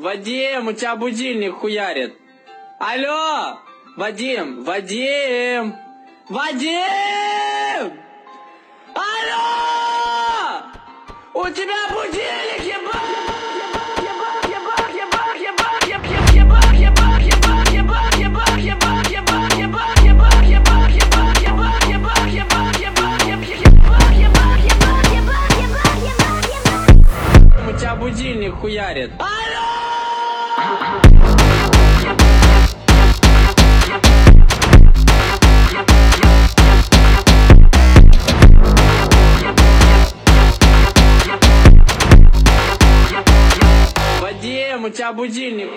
Вадим, у тебя будильник хуярит. Алло! Вадим! Вадим! Вадим! Алло! У тебя будильник, ебать! У тебя будильник хуярит. Алло! Вадим, у тебя будильник.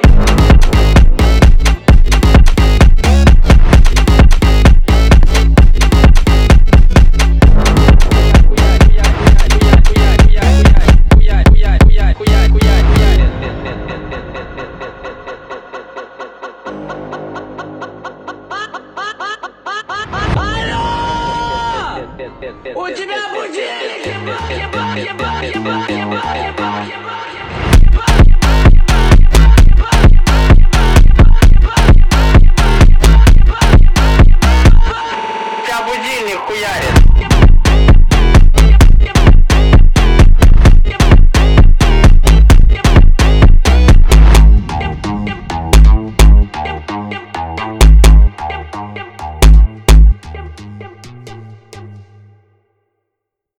У тебя будильник, ебать, ебать, ебать, ебать, ебать, ебать, ебать.